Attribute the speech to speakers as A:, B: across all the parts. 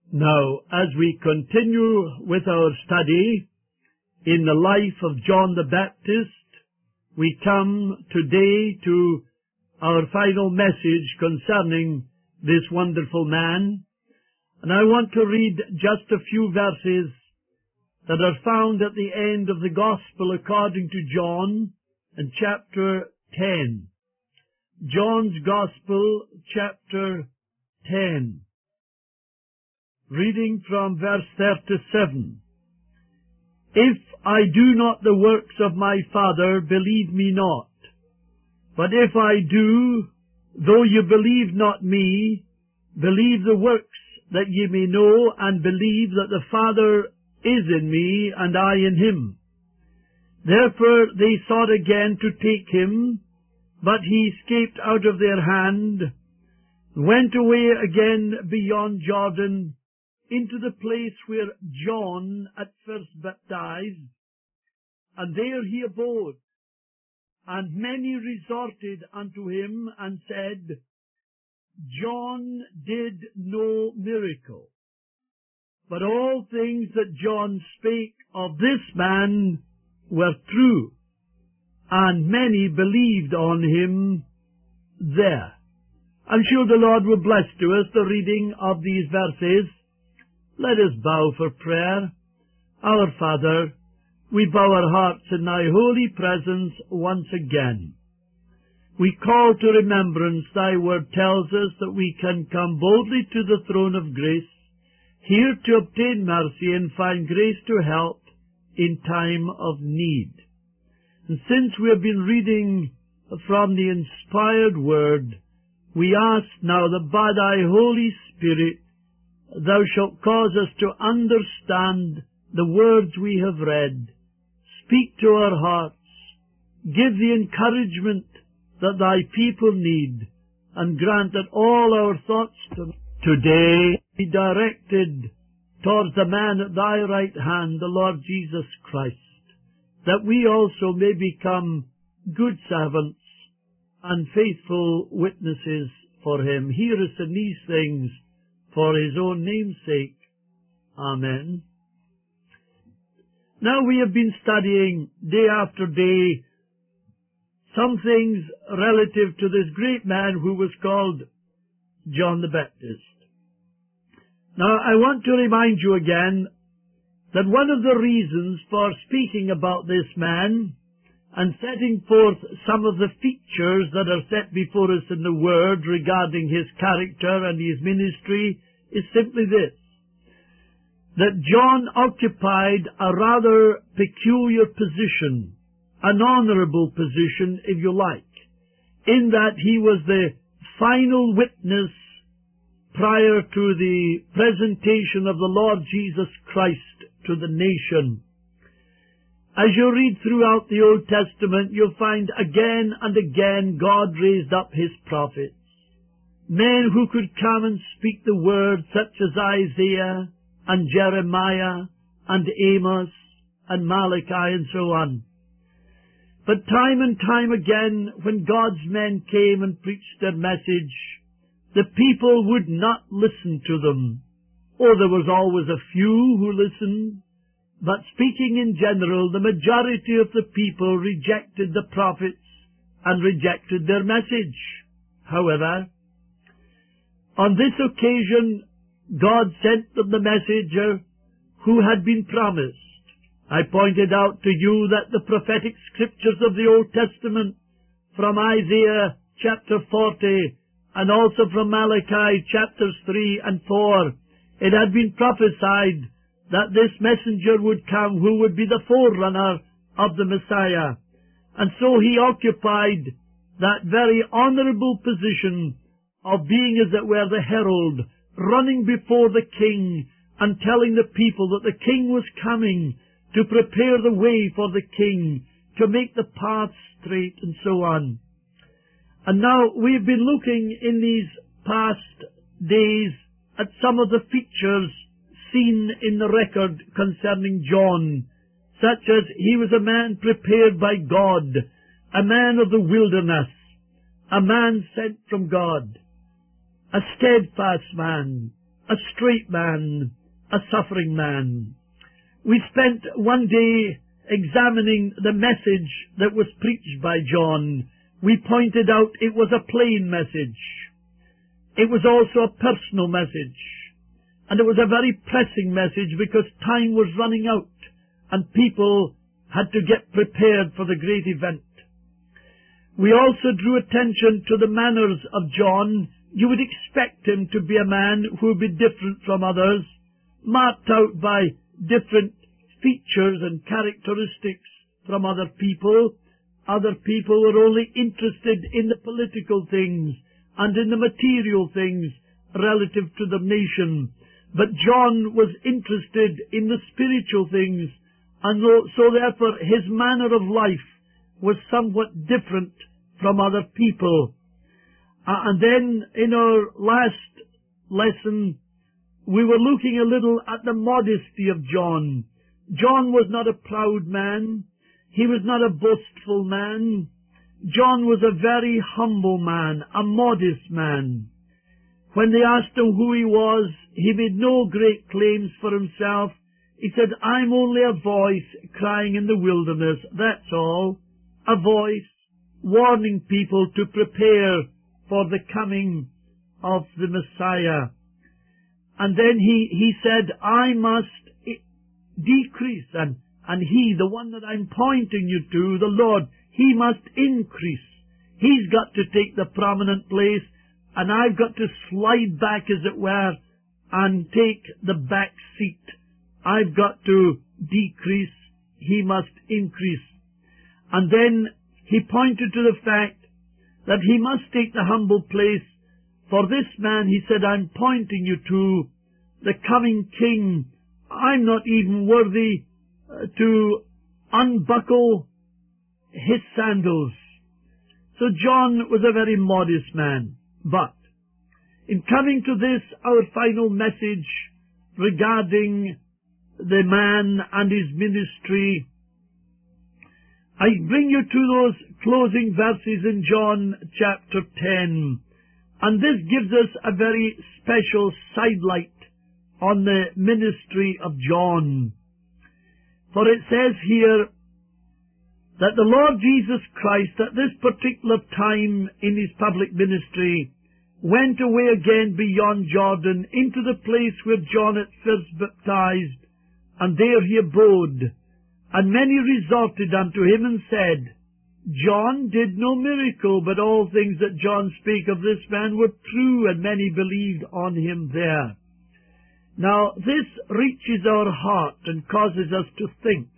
A: Now, as we continue with our study in the life of John the Baptist, we come today to our final message concerning this wonderful man. And I want to read just a few verses that are found at the end of the Gospel according to John in chapter 10. John's Gospel, chapter 10. Reading from verse 37. If I do not the works of my Father, believe me not. But if I do, though you believe not me, believe the works, that ye may know and believe that the Father is in me, and I in him. Therefore they sought again to take him, but he escaped out of their hand, went away again beyond Jordan, into the place where John at first baptized, and there he abode. And many resorted unto him, and said, John did no miracle, but all things that John spake of this man were true, and many believed on him there. I'm sure the Lord will bless to us the reading of these verses. Let us bow for prayer. Our Father, we bow our hearts in thy holy presence once again. We call to remembrance thy word tells us that we can come boldly to the throne of grace, here to obtain mercy and find grace to help in time of need. And since we have been reading from the inspired word, we ask now that by thy Holy Spirit thou shalt cause us to understand the words we have read. Speak to our hearts. Give the encouragement that thy people need, and grant that all our thoughts today be directed towards the man at thy right hand, the Lord Jesus Christ, that we also may become good servants and faithful witnesses for him. Hear us in these things for his own name's sake. Amen. Now we have been studying day after day some things relative to this great man who was called John the Baptist. Now I want to remind you again that one of the reasons for speaking about this man and setting forth some of the features that are set before us in the Word regarding his character and his ministry is simply this, that John occupied a rather peculiar position, an honorable position, if you like, in that he was the final witness prior to the presentation of the Lord Jesus Christ to the nation. As you read throughout the Old Testament, you'll find again and again God raised up his prophets, men who could come and speak the word, such as Isaiah and Jeremiah and Amos and Malachi and so on. But time and time again, when God's men came and preached their message, the people would not listen to them. Oh, there was always a few who listened, but speaking in general, the majority of the people rejected the prophets and rejected their message. However, on this occasion, God sent them the messenger who had been promised. I pointed out to you that the prophetic scriptures of the Old Testament, from Isaiah chapter 40 and also from Malachi chapters 3 and 4, it had been prophesied that this messenger would come who would be the forerunner of the Messiah. And so he occupied that very honorable position of being, as it were, the herald, running before the king and telling the people that the king was coming to prepare the way for the king, to make the path straight, and so on. And now we've been looking in these past days at some of the features seen in the record concerning John, such as he was a man prepared by God, a man of the wilderness, a man sent from God, a steadfast man, a straight man, a suffering man. We spent one day examining the message that was preached by John. We pointed out it was a plain message. It was also a personal message. And it was a very pressing message because time was running out and people had to get prepared for the great event. We also drew attention to the manners of John. You would expect him to be a man who would be different from others, marked out by different features and characteristics from other people. Other people were only interested in the political things and in the material things relative to the nation. But John was interested in the spiritual things, and so therefore his manner of life was somewhat different from other people. And then in our last lesson, we were looking a little at the modesty of John. John was not a proud man. He was not a boastful man. John was a very humble man, a modest man. When they asked him who he was, he made no great claims for himself. He said, I'm only a voice crying in the wilderness, that's all. A voice warning people to prepare for the coming of the Messiah. And then he said, I must decrease, and he, the one that I'm pointing you to, the Lord, he must increase. He's got to take the prominent place, and I've got to slide back, as it were, and take the back seat. I've got to decrease. He must increase. And then he pointed to the fact that he must take the humble place. For this man, he said, I'm pointing you to the coming king. I'm not even worthy to unbuckle his sandals. So John was a very modest man. But in coming to this, our final message regarding the man and his ministry, I bring you to those closing verses in John chapter 10. And this gives us a very special sidelight on the ministry of John. For it says here that the Lord Jesus Christ at this particular time in his public ministry went away again beyond Jordan into the place where John at first baptized, and there he abode. And many resorted unto him and said, John did no miracle, but all things that John spake of this man were true, and many believed on him there. Now, this reaches our heart and causes us to think.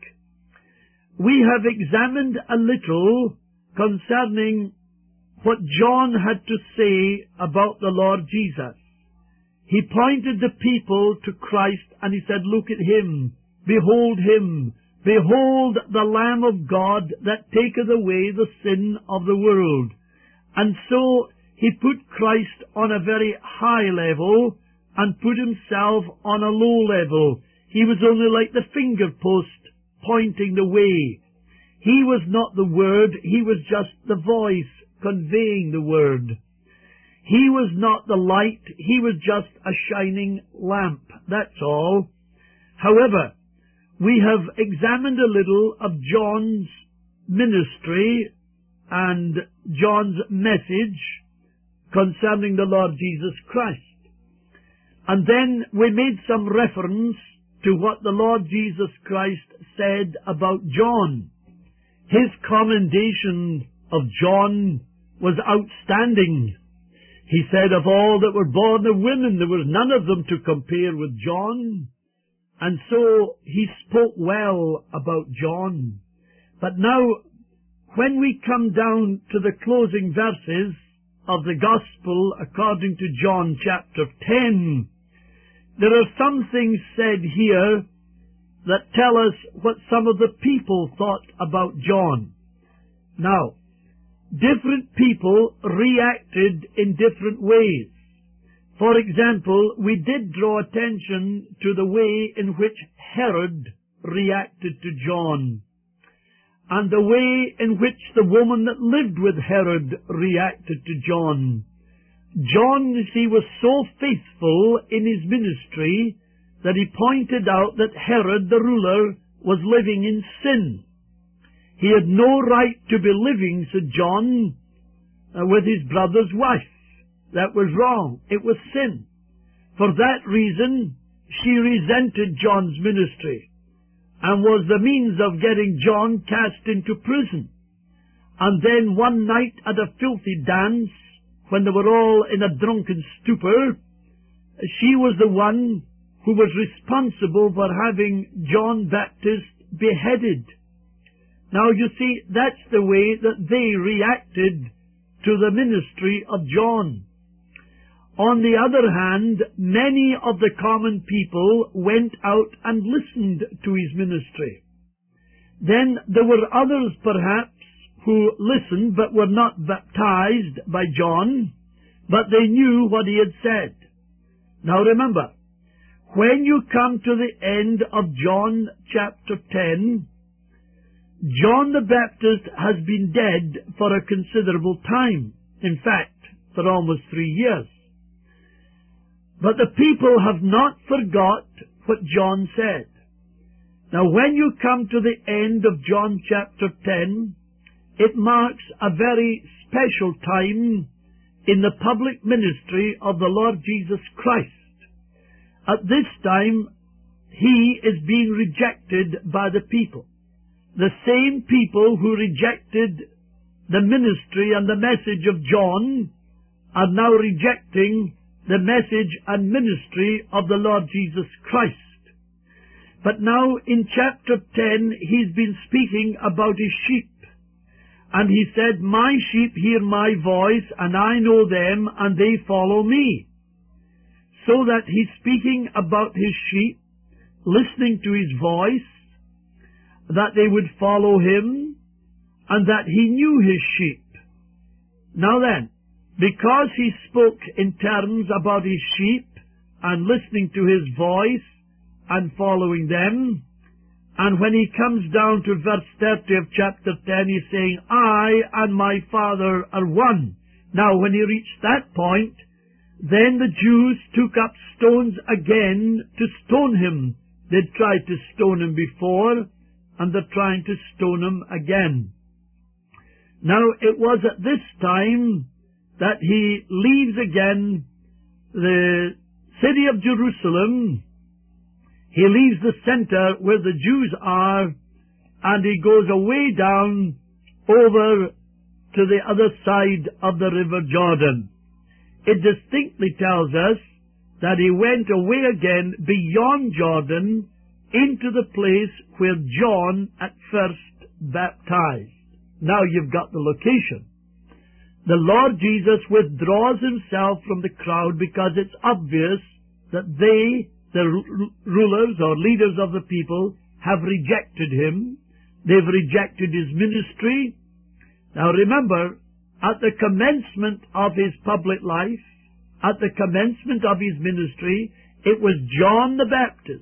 A: We have examined a little concerning what John had to say about the Lord Jesus. He pointed the people to Christ and he said, look at him, behold him, behold the Lamb of God that taketh away the sin of the world. And so he put Christ on a very high level and put himself on a low level. He was only like the finger post pointing the way. He was not the Word, he was just the voice conveying the Word. He was not the light, he was just a shining lamp, that's all. However, we have examined a little of John's ministry and John's message concerning the Lord Jesus Christ. And then we made some reference to what the Lord Jesus Christ said about John. His commendation of John was outstanding. He said, of all that were born of women, there was none of them to compare with John. And so he spoke well about John. But now, when we come down to the closing verses of the Gospel according to John chapter 10, there are some things said here that tell us what some of the people thought about John. Now, different people reacted in different ways. For example, we did draw attention to the way in which Herod reacted to John, and the way in which the woman that lived with Herod reacted to John. John, you see, was so faithful in his ministry that he pointed out that Herod the ruler was living in sin. He had no right to be living, said John, with his brother's wife. That was wrong. It was sin. For that reason, she resented John's ministry and was the means of getting John cast into prison. And then one night at a filthy dance, when they were all in a drunken stupor, she was the one who was responsible for having John Baptist beheaded. Now you see, that's the way that they reacted to the ministry of John. On the other hand, many of the common people went out and listened to his ministry. Then there were others, perhaps, who listened but were not baptized by John, but they knew what he had said. Now remember, when you come to the end of John chapter 10, John the Baptist has been dead for a considerable time. In fact, for almost 3 years. But the people have not forgot what John said. Now when you come to the end of John chapter 10, it marks a very special time in the public ministry of the Lord Jesus Christ. At this time, he is being rejected by the people. The same people who rejected the ministry and the message of John are now rejecting the message and ministry of the Lord Jesus Christ. But now in chapter 10, he's been speaking about his sheep. And he said, "My sheep hear my voice, and I know them, and they follow me." So that he's speaking about his sheep, listening to his voice, that they would follow him, and that he knew his sheep. Now then, because he spoke in terms about his sheep, and listening to his voice, and following them, and when he comes down to verse 30 of chapter 10, he's saying, "I and my Father are one." Now, when he reached that point, then the Jews took up stones again to stone him. They'd tried to stone him before, and they're trying to stone him again. Now, it was at this time that he leaves again the city of Jerusalem. He leaves the center where the Jews are, and he goes away down over to the other side of the river Jordan. It distinctly tells us that he went away again beyond Jordan into the place where John at first baptized. Now you've got the location. The Lord Jesus withdraws himself from the crowd because it's obvious that they, the rulers or leaders of the people, have rejected him. They've rejected his ministry. Now remember, at the commencement of his public life, at the commencement of his ministry, it was John the Baptist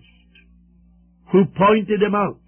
A: who pointed him out.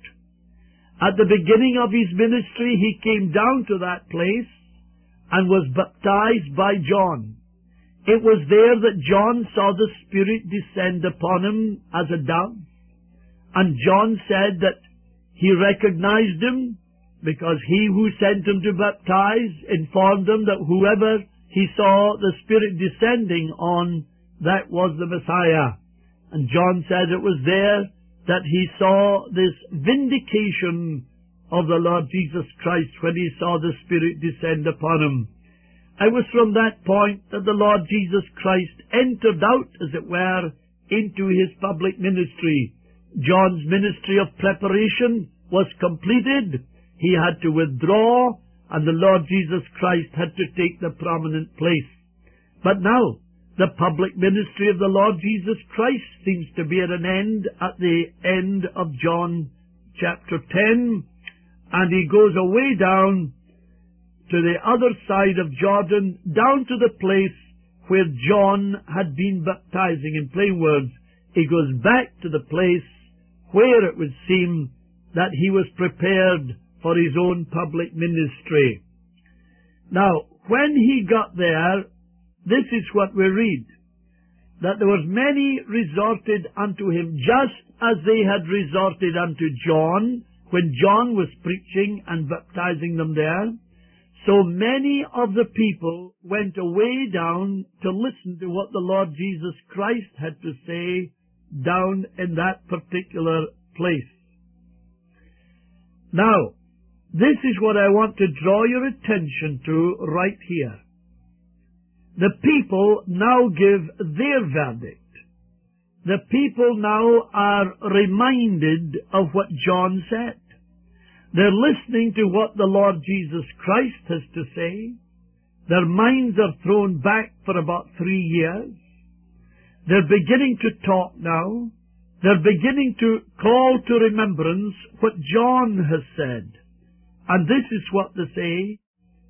A: At the beginning of his ministry, he came down to that place and was baptized by John. It was there that John saw the Spirit descend upon him as a dove. And John said that he recognized him because he who sent him to baptize informed him that whoever he saw the Spirit descending on, that was the Messiah. And John said it was there that he saw this vindication of the Lord Jesus Christ when he saw the Spirit descend upon him. It was from that point that the Lord Jesus Christ entered out, as it were, into his public ministry. John's ministry of preparation was completed. He had to withdraw, and the Lord Jesus Christ had to take the prominent place. But now, the public ministry of the Lord Jesus Christ seems to be at an end at the end of John chapter 10, and he goes away down to the other side of Jordan, down to the place where John had been baptizing. In plain words, he goes back to the place where it would seem that he was prepared for his own public ministry. Now, when he got there, this is what we read, that there was many resorted unto him, just as they had resorted unto John, when John was preaching and baptizing them there. So many of the people went away down to listen to what the Lord Jesus Christ had to say down in that particular place. Now, this is what I want to draw your attention to right here. The people now give their verdict. The people now are reminded of what John said. They're listening to what the Lord Jesus Christ has to say. Their minds are thrown back for about 3 years. They're beginning to talk now. They're beginning to call to remembrance what John has said. And this is what they say.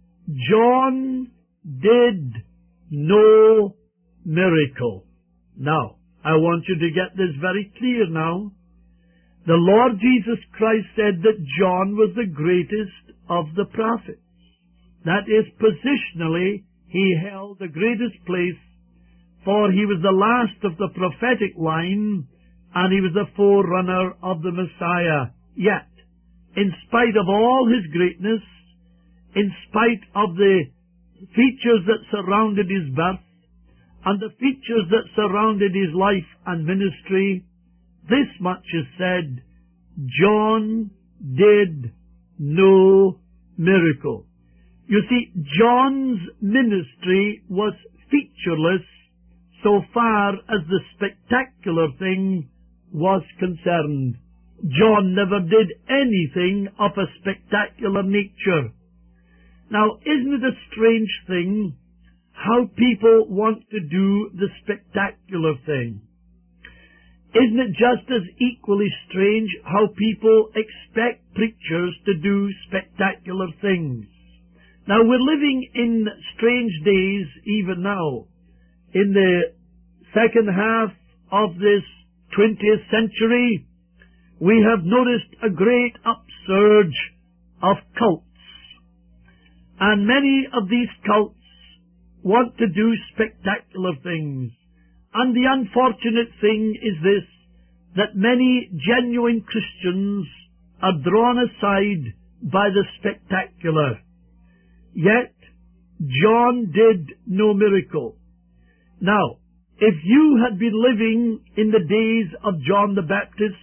A: John did no miracle. Now, I want you to get this very clear now. The Lord Jesus Christ said that John was the greatest of the prophets. That is, positionally, he held the greatest place, for he was the last of the prophetic line, and he was the forerunner of the Messiah. Yet, in spite of all his greatness, in spite of the features that surrounded his birth, and the features that surrounded his life and ministry, this much is said: John did no miracle. You see, John's ministry was featureless so far as the spectacular thing was concerned. John never did anything of a spectacular nature. Now, isn't it a strange thing how people want to do the spectacular thing? Isn't it just as equally strange how people expect preachers to do spectacular things? Now, we're living in strange days even now. In the second half of this 20th century, we have noticed a great upsurge of cults. And many of these cults want to do spectacular things. And the unfortunate thing is this, that many genuine Christians are drawn aside by the spectacular. Yet, John did no miracle. Now, if you had been living in the days of John the Baptist,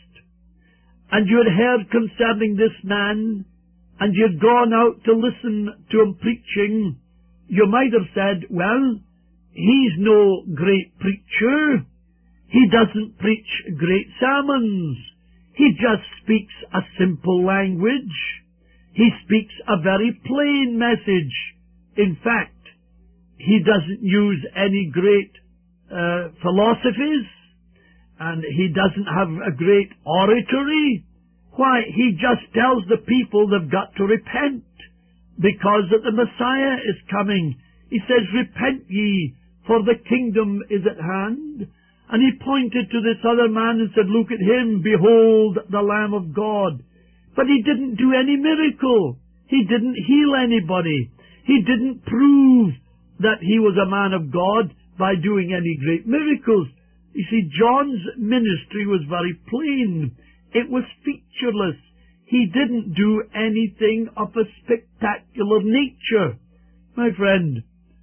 A: and you had heard concerning this man, and you had gone out to listen to him preaching, you might have said, well, he's no great preacher. He doesn't preach great sermons. He just speaks a simple language. He speaks a very plain message. In fact, he doesn't use any great philosophies, and he doesn't have a great oratory. Why, he just tells the people they've got to repent, because that the Messiah is coming. He says, repent ye, for the kingdom is at hand. And he pointed to this other man and said, look at him, behold the Lamb of God. But he didn't do any miracle. He didn't heal anybody. He didn't prove that he was a man of God by doing any great miracles. You see, John's ministry was very plain. It was featureless. He didn't do anything of a spectacular nature. My friend,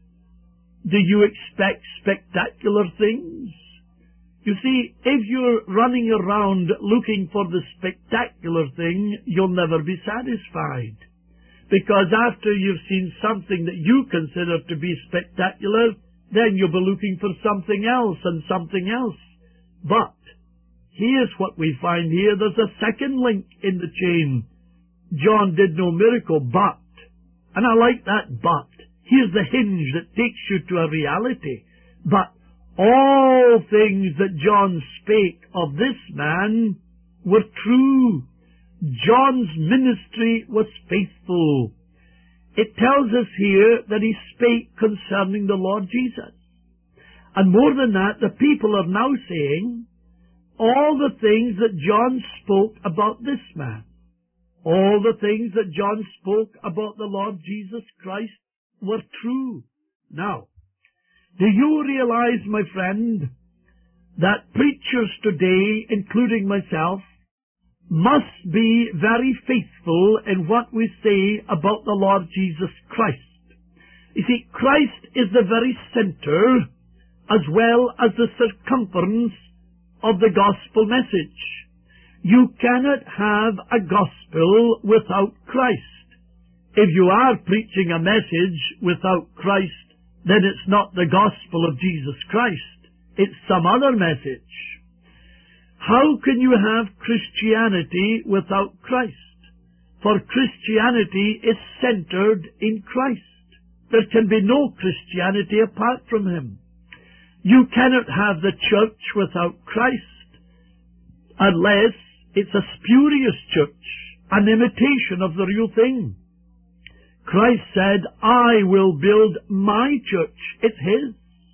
A: do you expect spectacular things? You see, if you're running around looking for the spectacular thing, you'll never be satisfied. Because after you've seen something that you consider to be spectacular, then you'll be looking for something else and something else. But here's what we find here. There's a second link in the chain. John did no miracle, but, and I like that but, here's the hinge that takes you to a reality. But all things that John spake of this man were true. John's ministry was faithful. It tells us here that he spake concerning the Lord Jesus. And more than that, the people are now saying, all the things that John spoke about this man, all the things that John spoke about the Lord Jesus Christ were true. Now, Do you realize, my friend, that preachers today, including myself, must be very faithful in what we say about the Lord Jesus Christ? You see, Christ is the very center as well as the circumference of the gospel message. You cannot have a gospel without Christ. If you are preaching a message without Christ, then it's not the gospel of Jesus Christ. It's some other message. How can you have Christianity without Christ? For Christianity is centered in Christ. There can be no Christianity apart from Him. You cannot have the church without Christ, unless it's a spurious church, an imitation of the real thing. Christ said, I will build my church. It's His.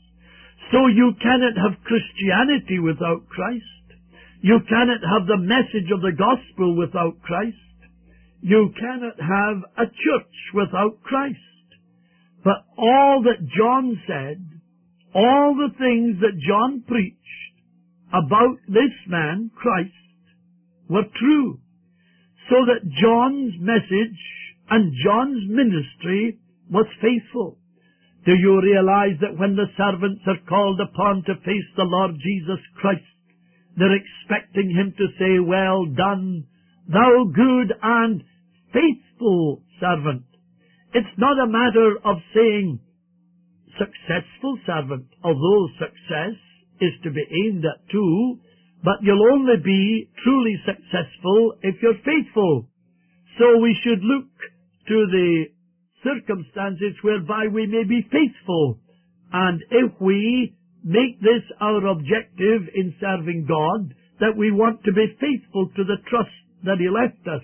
A: So you cannot have Christianity without Christ. You cannot have the message of the gospel without Christ. You cannot have a church without Christ. But all that John said, all the things that John preached about this man, Christ, were true. So that John's message and John's ministry was faithful. Do you realize that when the servants are called upon to face the Lord Jesus Christ, they're expecting Him to say, well done, thou good and faithful servant. It's not a matter of saying successful servant, although success is to be aimed at too, but you'll only be truly successful if you're faithful. So we should look to the circumstances whereby we may be faithful. And if we make this our objective in serving God, that we want to be faithful to the trust that He left us,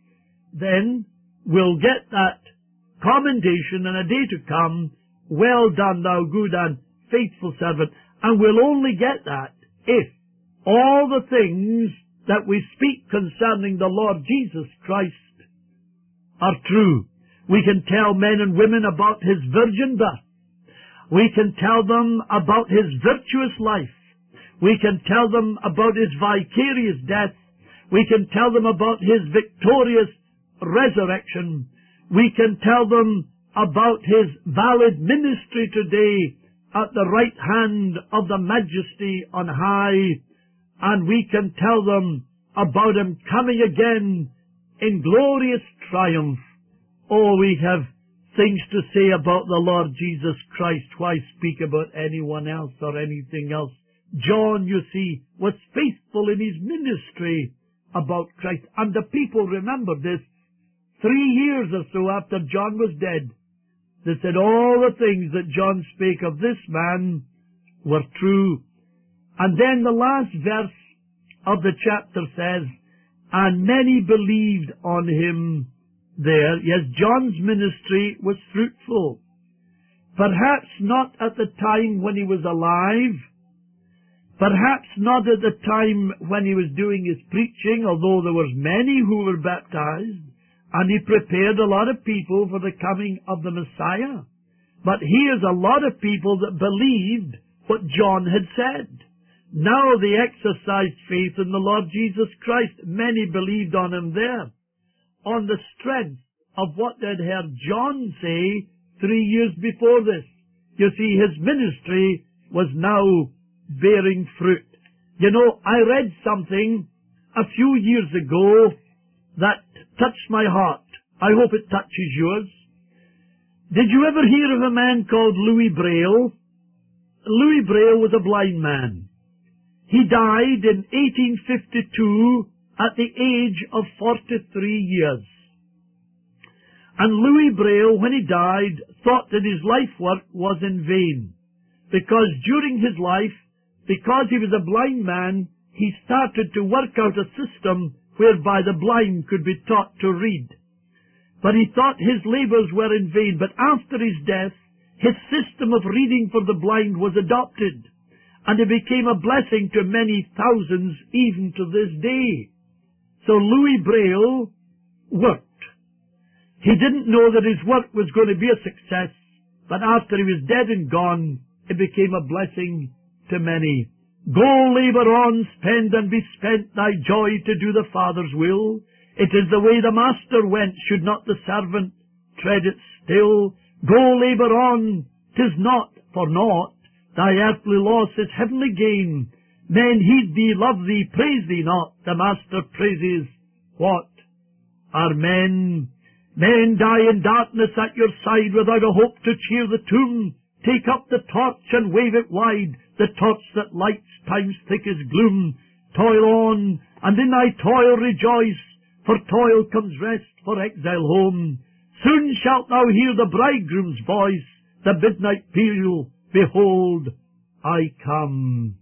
A: then we'll get that commendation in a day to come, well done, thou good and faithful servant. And we'll only get that if all the things that we speak concerning the Lord Jesus Christ are true. We can tell men and women about His virgin birth. We can tell them about His virtuous life. We can tell them about His vicarious death. We can tell them about His victorious resurrection. We can tell them about His valid ministry today at the right hand of the Majesty on high. And we can tell them about Him coming again in glorious triumph. Oh, we have things to say about the Lord Jesus Christ. Why speak about anyone else or anything else? John, you see, was faithful in his ministry about Christ. And the people remembered this 3 years or so after John was dead. They said all the things that John spake of this man were true. And then the last verse of the chapter says, and many believed on Him there. Yes, John's ministry was fruitful. Perhaps not at the time when he was alive. Perhaps not at the time when he was doing his preaching, although there was many who were baptized, and he prepared a lot of people for the coming of the Messiah. But here's a lot of people that believed what John had said. Now they exercised faith in the Lord Jesus Christ. Many believed on Him there, on the strength of what they'd heard John say 3 years before this. You see, his ministry was now bearing fruit. You know, I read something a few years ago that touched my heart. I hope it touches yours. Did you ever hear of a man called Louis Braille? Louis Braille was a blind man. He died in 1852 at the age of 43 years. And Louis Braille, when he died, thought that his life work was in vain, because during his life, because he was a blind man, he started to work out a system whereby the blind could be taught to read. But he thought his labors were in vain. But after his death, his system of reading for the blind was adopted, and it became a blessing to many thousands even to this day. So Louis Braille worked. He didn't know that his work was going to be a success, but after he was dead and gone, it became a blessing to many. Go, labour on, spend and be spent thy joy to do the Father's will. It is the way the Master went, should not the servant tread it still? Go, labour on, 'tis not for naught, thy earthly loss is heavenly gain. Men heed thee, love thee, praise thee not, the Master praises what? Are men? Men die in darkness at your side without a hope to cheer the tomb. Take up the torch and wave it wide, the torch that lights time's thickest gloom. Toil on, and in thy toil rejoice, for toil comes rest for exile home. Soon shalt thou hear the bridegroom's voice, the midnight peal, behold, I come.